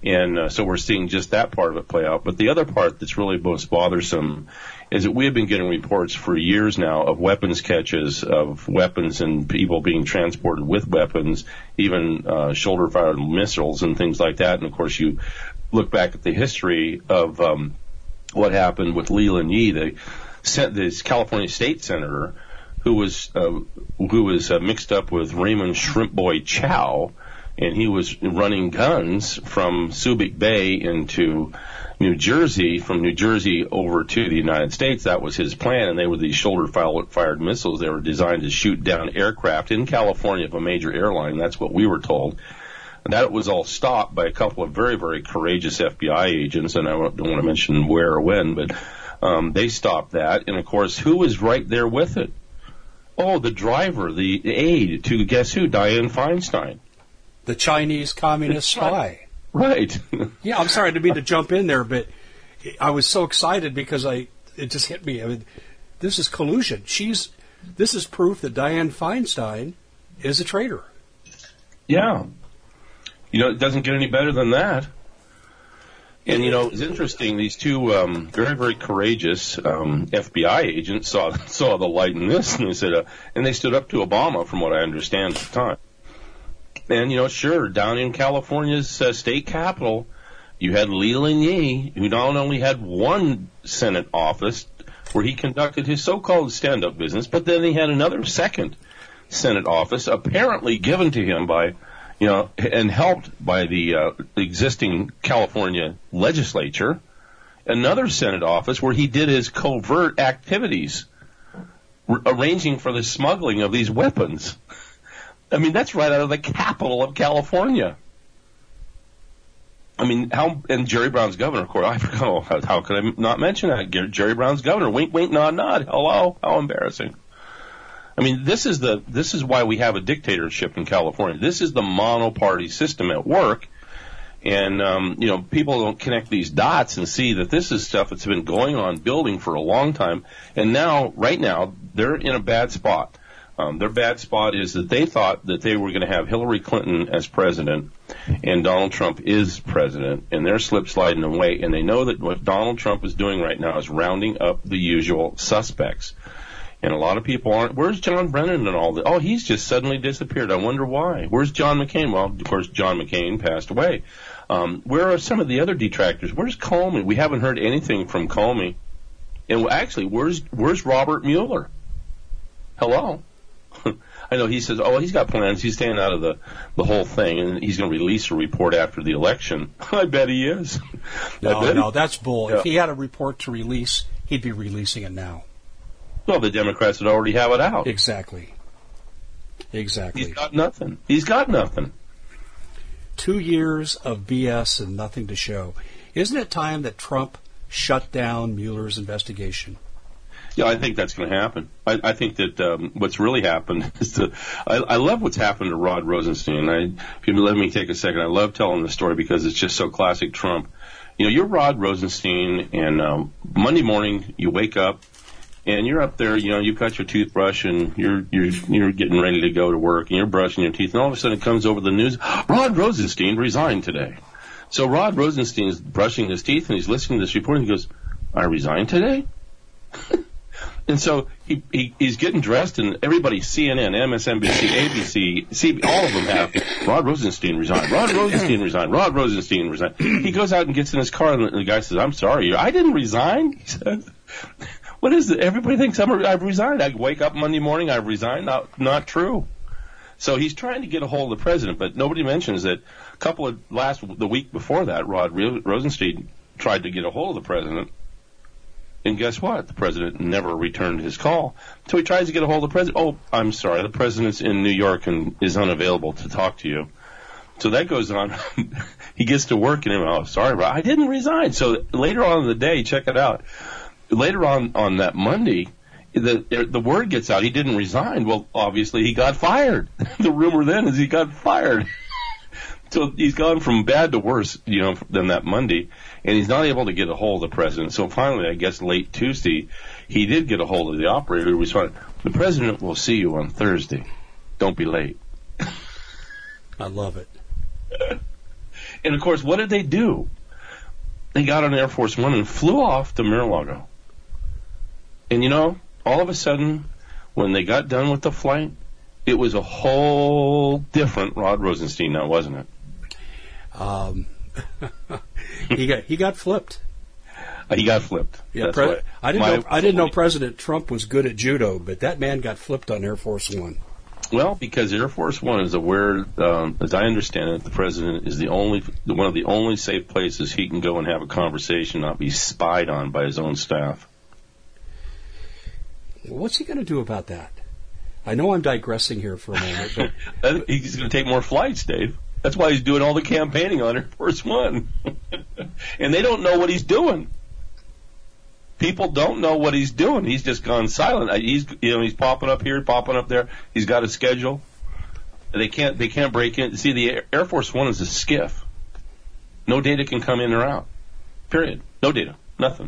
And uh, so we're seeing just that part of it play out. But the other part that's really most bothersome is that we have been getting reports for years now of weapons catches, of weapons and people being transported with weapons, even uh, shoulder-fired missiles and things like that. And, of course, you look back at the history of um, what happened with Leland Yee, the, this California state senator who was uh, who was uh, mixed up with Raymond Shrimp Boy Chow, and he was running guns from Subic Bay into New Jersey, from New Jersey over to the United States. That was his plan, and they were these shoulder-fired missiles. They were designed to shoot down aircraft in California of a major airline. That's what we were told. And that was all stopped by a couple of very, very courageous F B I agents, and I don't want to mention where or when, but um, they stopped that. And, of course, who was right there with it? Oh, the driver, the aide to, guess who? Dianne Feinstein. The Chinese communist spy. Right. Yeah, I'm sorry to be to jump in there, but I was so excited because I it just hit me. I mean, this is collusion. She's this is proof that Dianne Feinstein is a traitor. Yeah. You know, it doesn't get any better than that. And, you know, it's interesting, these two um, very, very courageous um, F B I agents saw saw the light in this, and they said, uh, and they stood up to Obama, from what I understand at the time. And, you know, sure, down in California's uh, state capitol, you had Leland Yee, who not only had one Senate office where he conducted his so-called stand-up business, but then he had another second Senate office apparently given to him by, you know, and helped by the uh, existing California legislature, another Senate office where he did his covert activities, r- arranging for the smuggling of these weapons. I mean, that's right out of the capital of California. I mean, how, and Jerry Brown's governor, of course, I forgot, oh, how, how could I not mention that? Jerry Brown's governor, wink, wink, nod, nod. Hello, how embarrassing. I mean, this is the, this is why we have a dictatorship in California. This is the mono-party system at work. And, um, you know, people don't connect these dots and see that this is stuff that's been going on, building for a long time. And now, right now, they're in a bad spot. Um, their bad spot is that they thought that they were going to have Hillary Clinton as president and Donald Trump is president, and they're slip sliding away. And they know that what Donald Trump is doing right now is rounding up the usual suspects. And a lot of people aren't. Where's John Brennan and all that? Oh, he's just suddenly disappeared. I wonder why. Where's John McCain? Well, of course, John McCain passed away. Um, where are some of the other detractors? Where's Comey? We haven't heard anything from Comey. And actually, where's where's Robert Mueller? Hello. I know he says, oh, he's got plans. He's staying out of the, the whole thing, and he's going to release a report after the election. I bet he is. No, no, that's bull. Yeah. If he had a report to release, he'd be releasing it now. Well, the Democrats would already have it out. Exactly. Exactly. He's got nothing. He's got nothing. Two years of B S and nothing to show. Isn't it time that Trump shut down Mueller's investigation? Yeah, I think that's going to happen. I, I think that um, what's really happened is that I, I love what's happened to Rod Rosenstein. I, if you let me take a second, I love telling the story because it's just so classic Trump. You know, you're Rod Rosenstein, and um, Monday morning you wake up and you're up there. You know, you've got your toothbrush and you're you're you're getting ready to go to work, and you're brushing your teeth, and all of a sudden it comes over the news: Rod Rosenstein resigned today. So Rod Rosenstein is brushing his teeth and he's listening to this report, and he goes, "I resigned today." And so he, he he's getting dressed, and everybody, C N N, M S N B C, A B C, C, all of them have, Rod Rosenstein resigned, Rod Rosenstein resigned, Rod Rosenstein resigned. He goes out and gets in his car, and the guy says, "I'm sorry, I didn't resign." He said, "What is it? Everybody thinks I'm, I've resigned. I wake up Monday morning, I've resigned." Not, not true. So he's trying to get a hold of the president, but nobody mentions that a couple of last, the week before that, Rod Rosenstein tried to get a hold of the president. And guess what? The president never returned his call. So he tries to get a hold of the president. Oh, I'm sorry. The president's in New York and is unavailable to talk to you. So that goes on. He gets to work and, oh, sorry, but I didn't resign. So later on in the day, check it out. Later on, on that Monday, the, the word gets out he didn't resign. Well, obviously he got fired. The rumor then is he got fired. So he's gone from bad to worse, you know, than that Monday, and he's not able to get a hold of the president. So finally, I guess late Tuesday, he did get a hold of the operator who responded, "The president will see you on Thursday. Don't be late." I love it. And, of course, what did they do? They got on Air Force One and flew off to Mar-a-Lago. And, you know, all of a sudden, when they got done with the flight, it was a whole different Rod Rosenstein now, wasn't it? Um, he got he got flipped. Uh, he got flipped. Yeah, That's pre- what, I didn't my, know I didn't know President Trump was good at judo, but that man got flipped on Air Force One. Well, because Air Force One is aware, um, as I understand it, the president is the only one of the only safe places he can go and have a conversation, not be spied on by his own staff. What's he going to do about that? I know I'm digressing here for a moment. But he's going to take more flights, Dave. That's why he's doing all the campaigning on Air Force One. And they don't know what he's doing. People don't know what he's doing. He's just gone silent. He's, you know, he's popping up here, popping up there. He's got a schedule. They can't, they can't break in. See, the Air Force One is a skiff. No data can come in or out. Period. No data. Nothing.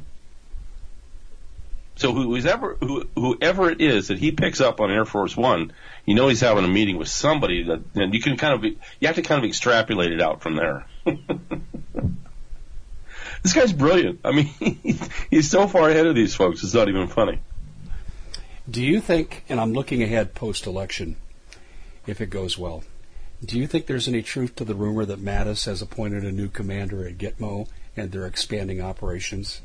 So whoever, who, whoever it is that he picks up on Air Force One, you know he's having a meeting with somebody that, and you can kind of, you have to kind of extrapolate it out from there. This guy's brilliant. I mean, he's so far ahead of these folks, it's not even funny. Do you think, and I'm looking ahead post-election, if it goes well, do you think there's any truth to the rumor that Mattis has appointed a new commander at Gitmo and they're expanding operations?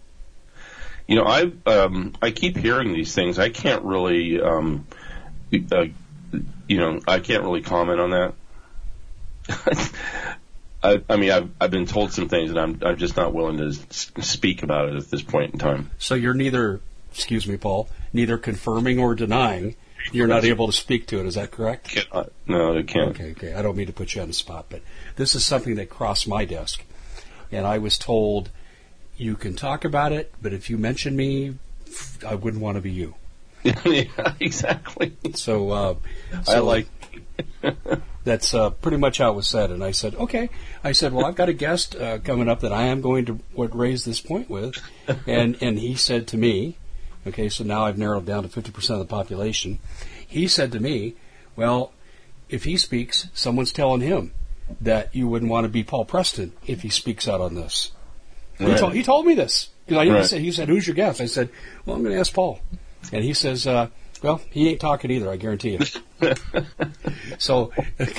You know, I um, I keep hearing these things. I can't really, um, uh, you know, I can't really comment on that. I, I mean, I've I've been told some things, and I'm I'm just not willing to s- speak about it at this point in time. So you're neither, excuse me, Paul, neither confirming or denying. You're not able to speak to it. Is that correct? Can't, no, I can't. Okay, okay. I don't mean to put you on the spot, but this is something that crossed my desk, and I was told, you can talk about it, but if you mention me, I wouldn't want to be you. Yeah, exactly. So, uh, so I like. that's uh, pretty much how it was said, and I said, okay. I said, well, I've got a guest uh, coming up that I am going to what, raise this point with, and and he said to me, okay, so now I've narrowed down to fifty percent of the population. He said to me, well, if he speaks, someone's telling him that you wouldn't want to be Paul Preston if he speaks out on this. Right. He, told, he told me this. Because I right. said, he said, who's your guest? I said, well, I'm going to ask Paul. And he says, uh, well, he ain't talking either, I guarantee you. So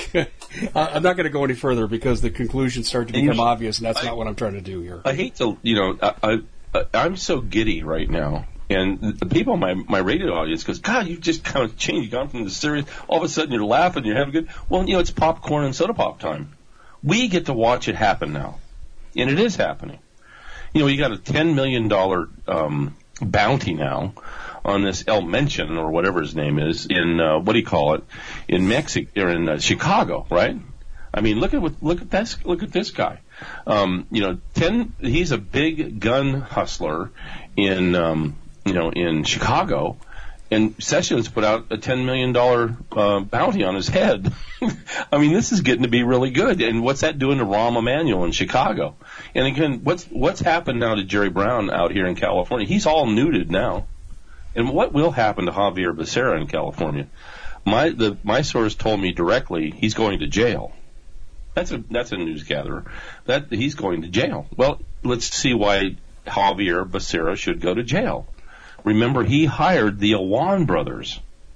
I'm not going to go any further because the conclusions start to become obvious, and that's I, not what I'm trying to do here. I hate to, you know, I, I, I'm so giddy right now. And the people in my, my radio audience goes, God, you've just kind of changed. You've gone from the serious, all of a sudden you're laughing, you're having good. Well, you know, it's popcorn and soda pop time. We get to watch it happen now. And it is happening. You know, you got a ten million dollars um, bounty now on this El Mention, or whatever his name is, in, uh, what do you call it, in Mexico, or in uh, Chicago, right? I mean, look at what, look at this, look at this guy. Um, you know, ten, he's a big gun hustler in, um, you know, in Chicago, and Sessions put out a ten million dollars uh, bounty on his head. I mean, this is getting to be really good. And what's that doing to Rahm Emanuel in Chicago? And again, what's what's happened now to Jerry Brown out here in California? He's all nuded now. And what will happen to Javier Becerra in California? My the my source told me directly he's going to jail. That's a that's a news gatherer. That he's going to jail. Well, let's see why Javier Becerra should go to jail. Remember, he hired the Awan brothers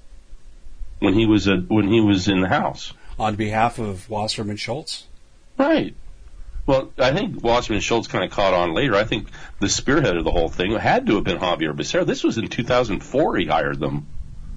when he was a, when he was in the House on behalf of Wasserman Schultz. Right. Well, I think Wasserman Schultz kind of caught on later. I think the spearhead of the whole thing had to have been Javier Becerra. This was in two thousand four. He hired them.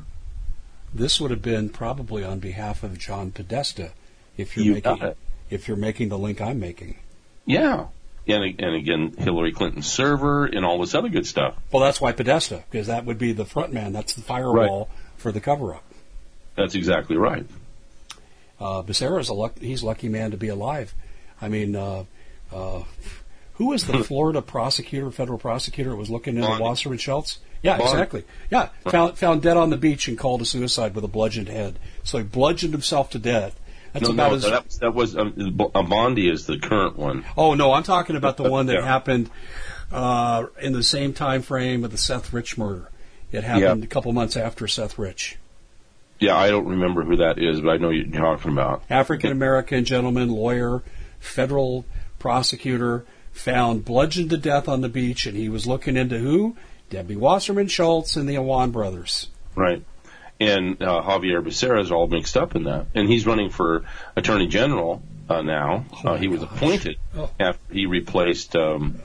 This would have been probably on behalf of John Podesta, if you're you making if you're making the link I'm making. Yeah. And, and again, Hillary Clinton's server and all this other good stuff. Well, that's why Podesta, because that would be the front man. That's the firewall right. for the cover-up. That's exactly right. Uh, Becerra's a luck, he's a lucky man to be alive. I mean, uh, uh, who was the Florida prosecutor, federal prosecutor, that was looking into Bond. Wasserman Schultz? Yeah, Bond. Exactly. Yeah, found found dead on the beach and called a suicide with a bludgeoned head. So he bludgeoned himself to death. That's no, about no, as that was, that was um, Bondi is the current one. Oh no, I'm talking about the one that yeah. happened uh, in the same time frame of the Seth Rich murder. It happened yeah. a couple months after Seth Rich. Yeah, I don't remember who that is, but I know what you're talking about. African American gentleman, lawyer, federal prosecutor found bludgeoned to death on the beach, and he was looking into who? Debbie Wasserman Schultz and the Awan brothers. Right. And uh, Javier Becerra is all mixed up in that. And he's running for Attorney General uh, now. Oh uh, he was gosh. appointed oh. after he replaced um,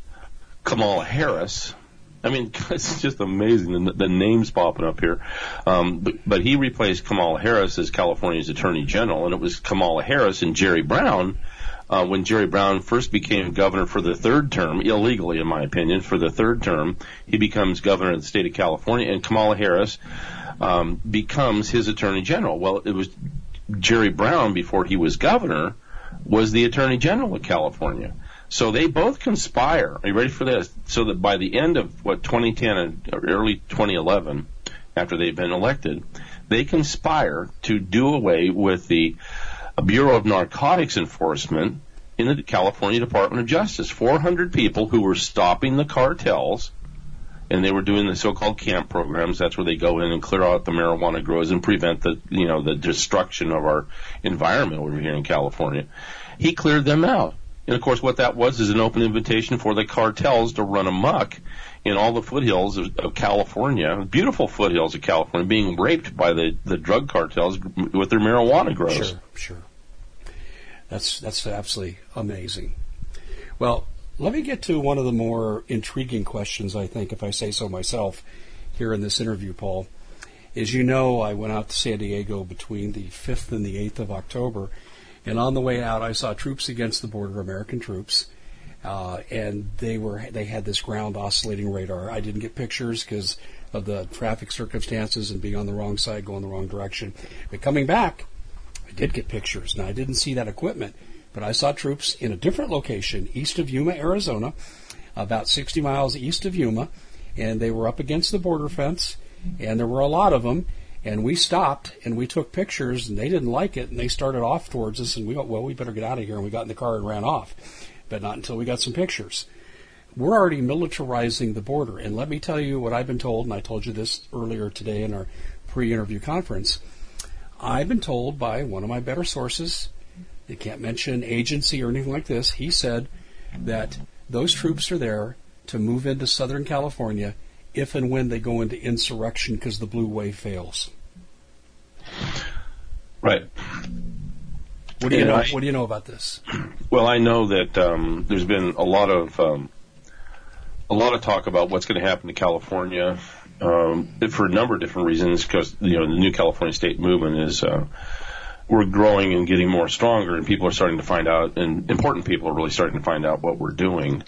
Kamala Harris. I mean, it's just amazing, the, the names popping up here. Um, but, but he replaced Kamala Harris as California's Attorney General, and it was Kamala Harris and Jerry Brown. Uh, when Jerry Brown first became governor for the third term, illegally in my opinion, for the third term, he becomes governor of the state of California, and Kamala Harris um, becomes his attorney general. Well, it was Jerry Brown, before he was governor, was the attorney general of California. So they both conspire. Are you ready for this? So that by the end of, what, twenty ten and early twenty eleven, after they've been elected, they conspire to do away with the Bureau of Narcotics Enforcement in the California Department of Justice. four hundred people who were stopping the cartels, and they were doing the so-called camp programs. That's where they go in and clear out the marijuana grows and prevent the, you know, the destruction of our environment over here in California. He cleared them out. And, of course, what that was is an open invitation for the cartels to run amok in all the foothills of, of California, beautiful foothills of California, being raped by the, the drug cartels with their marijuana grows. Sure, sure. That's, that's absolutely amazing. Well, let me get to one of the more intriguing questions, I think, if I say so myself, here in this interview, Paul. As you know, I went out to San Diego between the fifth and the eighth of October, and on the way out, I saw Troops Against the Border, American troops, uh, and they were they had this ground oscillating radar. I didn't get pictures because of the traffic circumstances and being on the wrong side, going the wrong direction. But coming back, I did get pictures. Now, I didn't see that equipment, but I saw troops in a different location, east of Yuma, Arizona, about sixty miles east of Yuma, and they were up against the border fence, and there were a lot of them. And we stopped, and we took pictures, and they didn't like it, and they started off towards us, and we went, well, we better get out of here, and we got in the car and ran off. But not until we got some pictures. We're already militarizing the border, and let me tell you what I've been told, and I told you this earlier today in our pre-interview conference. I've been told by one of my better sources, they can't mention agency or anything like this, he said that those troops are there to move into Southern California if and when they go into insurrection because the blue wave fails. Right. What do you and know? I, what do you know about this? Well, I know that um, there's been a lot of um, a lot of talk about what's going to happen to California um, for a number of different reasons. Because you know the new California state movement is uh, we're growing and getting more stronger, and people are starting to find out, and important people are really starting to find out what we're doing.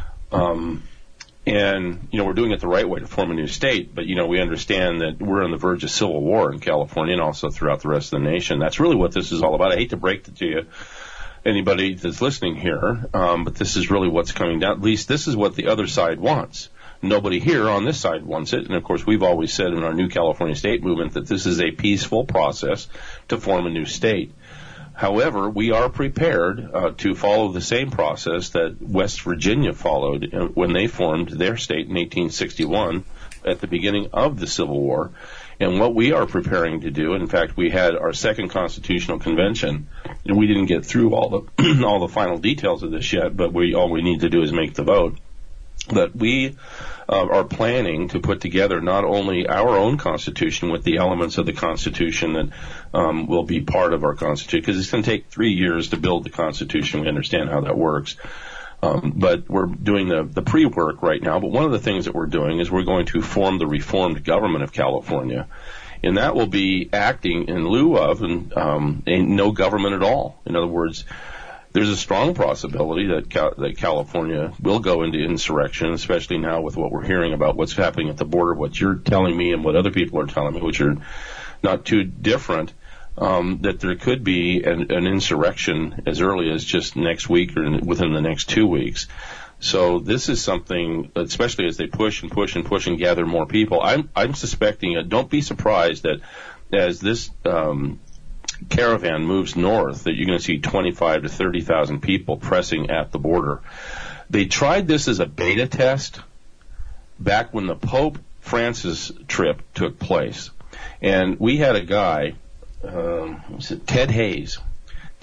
Um, And, you know, we're doing it the right way to form a new state, but, you know, we understand that we're on the verge of civil war in California and also throughout the rest of the nation. That's really what this is all about. I hate to break it to you, anybody that's listening here, um, but this is really what's coming down. At least this is what the other side wants. Nobody here on this side wants it. And, of course, we've always said in our new California state movement that this is a peaceful process to form a new state. However, we are prepared uh, to follow the same process that West Virginia followed uh, when they formed their state in eighteen sixty-one at the beginning of the Civil War. And what we are preparing to do, in fact, we had our second constitutional convention, and we didn't get through all the all the final details of this yet, but we all we need to do is make the vote. That we uh, are planning to put together not only our own Constitution with the elements of the Constitution that um, will be part of our Constitution, because it's going to take three years to build the Constitution. We understand how that works. Um, but we're doing the, the pre-work right now. But one of the things that we're doing is we're going to form the reformed government of California. And that will be acting in lieu of and, um, a no government at all. In other words, there's a strong possibility that Cal- that California will go into insurrection, especially now with what we're hearing about what's happening at the border, what you're telling me and what other people are telling me, which are not too different, um, that there could be an, an insurrection as early as just next week or in, within the next two weeks. So this is something, especially as they push and push and push and gather more people, I'm, I'm suspecting, uh, don't be surprised that as this um caravan moves north, that you're going to see twenty-five to thirty thousand people pressing at the border. They tried this as a beta test back when the Pope Francis trip took place. And we had a guy, um, was it Ted Hayes.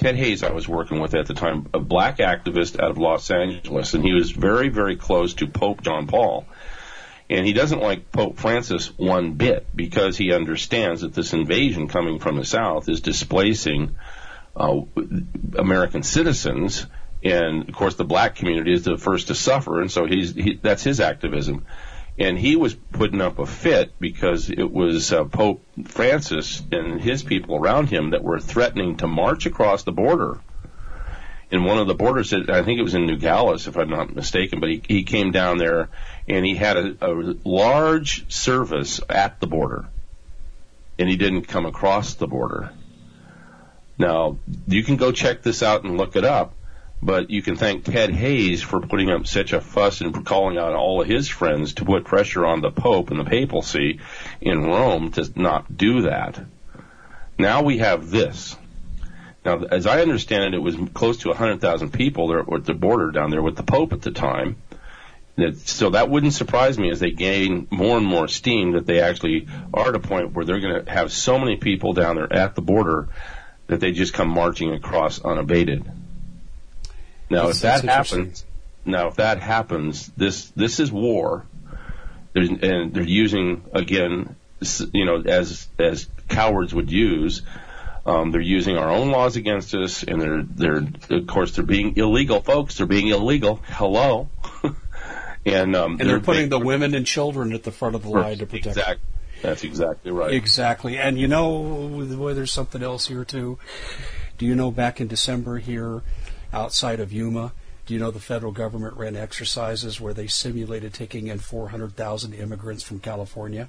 Ted Hayes I was working with at the time, a black activist out of Los Angeles, and he was very, very close to Pope John Paul. And he doesn't like Pope Francis one bit because he understands that this invasion coming from the South is displacing uh, American citizens. And, of course, the black community is the first to suffer, and so he's he, that's his activism. And he was putting up a fit because it was uh, Pope Francis and his people around him that were threatening to march across the border. In one of the borders, I think it was in Nogales, if I'm not mistaken, but he, he came down there and he had a, a large service at the border, and he didn't come across the border. Now, you can go check this out and look it up, but you can thank Ted Hayes for putting up such a fuss and for calling out all of his friends to put pressure on the Pope and the papacy in Rome to not do that. Now we have this. Now, as I understand it, it was close to one hundred thousand people there at the border down there with the Pope at the time. So that wouldn't surprise me as they gain more and more steam that they actually are at a point where they're going to have so many people down there at the border that they just come marching across unabated. Now, that's, if that happens, now if that happens, this this is war. There's, and they're using, again, you know, as as cowards would use. Um, they're using our own laws against us, and they're they're of course they're being illegal, folks. They're being illegal. Hello, and um, and they're, they're putting they, the women and children at the front of the line to protect. Exactly. That's exactly right. Exactly, and you know, boy, there's something else here too. Do you know back in December here, outside of Yuma, do you know the federal government ran exercises where they simulated taking in four hundred thousand immigrants from California?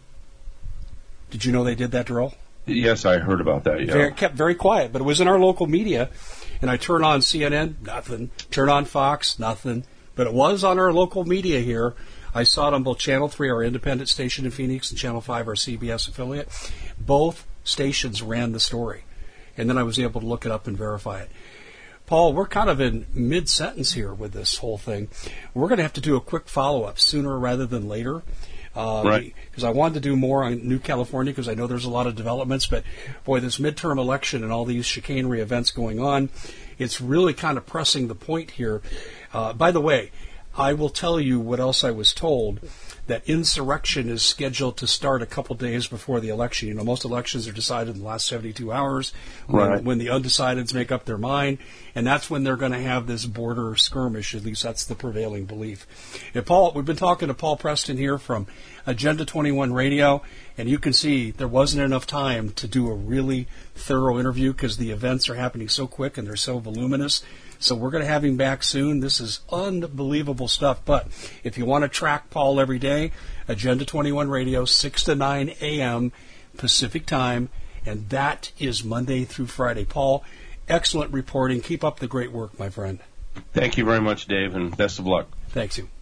Did you know they did that drill? Yes, I heard about that, yeah. Very, kept very quiet, but it was in our local media, and I turn on C N N, nothing. Turn on Fox, nothing. But it was on our local media here. I saw it on both Channel three, our independent station in Phoenix, and Channel five, our C B S affiliate. Both stations ran the story, and then I was able to look it up and verify it. Paul, we're kind of in mid-sentence here with this whole thing. We're going to have to do a quick follow-up sooner rather than later. Uh, right. Because I wanted to do more on New California because I know there's a lot of developments. But, boy, this midterm election and all these chicanery events going on, it's really kind of pressing the point here. Uh, by the way, I will tell you what else I was told, that insurrection is scheduled to start a couple days before the election. You know, most elections are decided in the last seventy-two hours when, right. when the undecideds make up their mind, and that's when they're going to have this border skirmish. At least that's the prevailing belief. And Paul, we've been talking to Paul Preston here from Agenda twenty-one Radio, and you can see there wasn't enough time to do a really thorough interview because the events are happening so quick and they're so voluminous. So we're going to have him back soon. This is unbelievable stuff. But if you want to track Paul every day, Agenda twenty-one Radio, six to nine a.m. Pacific Time, and that is Monday through Friday. Paul, excellent reporting. Keep up the great work, my friend. Thank you very much, Dave, and best of luck. Thanks you.